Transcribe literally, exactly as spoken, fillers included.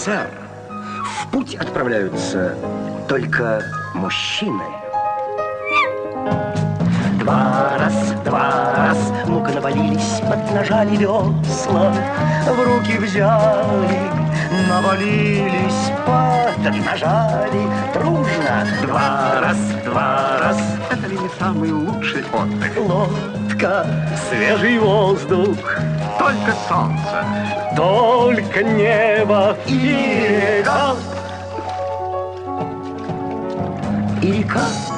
Сэр, в путь отправляются только мужчины. Два раз, два раз, ну-ка навалились, поднажали весла, в руки взяли, навалились, поднажали, дружно. Два раз, два раз. Это ли не самый лучший отдых? Лодка, свежий воздух, Только солнце. только небо и река. И река.